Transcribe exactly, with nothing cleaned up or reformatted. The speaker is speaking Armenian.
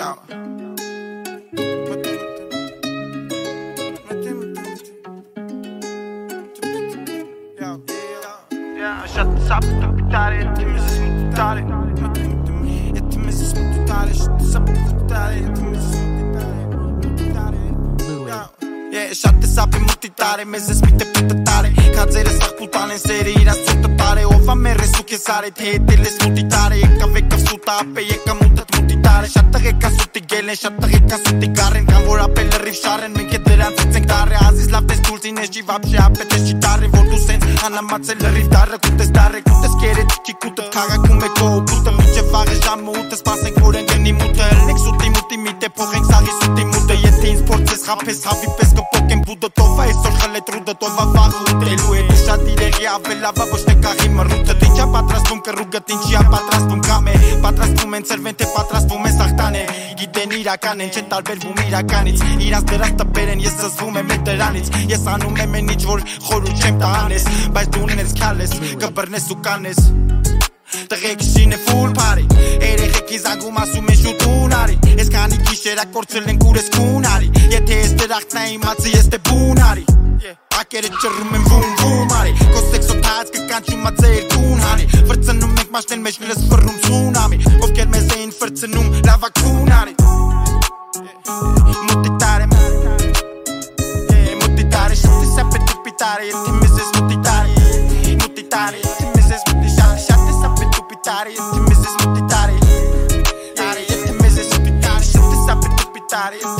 Yeah. Shut up, tutare, yetimizi mutare. Yetimizi mutare, shut up, tutare, yetimizi mutare. Yeah, shut this up, mutare, mezes mite putatare. Kazere sakutane, seri iras tutatare. Ova me resuke sare, te teles mutare. Eka veka suta ape, eka mutat mutare. Shatta eka suti gelen, shatta eka suti garen. Kan vora pelle rifsharen, men kederan zetsengtare. Aziz laftes tulzines, ji vapshe apete shitare. Vodu sens, anamatsel rifdare, kutes dare, kutes kere tiki kutet kaga kume ko. Puta miche vare jamu, utes pasen kuren geni muter. Nek suti muti mite poheng sagi suti mute. Yetin sportes rapes, havi pesko poken budo tova. Esor khalet rudo tova vahute. Elu e dushatire ria vela vavosh ne kagi marute. Tincha patras bum ke ruga tinchia patras bum kame. Patras bum en servente patras bum en sahtane. Giden irakanen, cental berbum irakanitz. Iras deras taperen, yesas vume meteranitz. Yesanu me menich vor khoru chem tanes. Բայց դու ունես քալես, կբռնես ու կանես Տղեկշին է full party Երեխեքի զանգում ասում են շուտ ունարի Ես քանի գիշերակ կորցել են կուրես կունարի Եթե ես դրախտն է իմացի ես թե բունարի Ակերը ճռում են վում վում արի Քո սեքսո թաց կկանչում ացել տուն հարի Վրծնում ենք մաշտեն մեջ նրս վռնում ծունամի Ովքեր մեզ էին վրծնում լավակուն արի Մուտի տարեմ Մուտի տարի շուտի սապե տուպի տարի Ետիմիզ ես մուտի տարի Մուտի տարի Ետիմիզ ես մուտի շարի Շատի սապե տուպի տարի Ետիմիզ ես մուտի տարի Ետիմիզ ես մուտի տարի Շուտի սապե տուպի տարի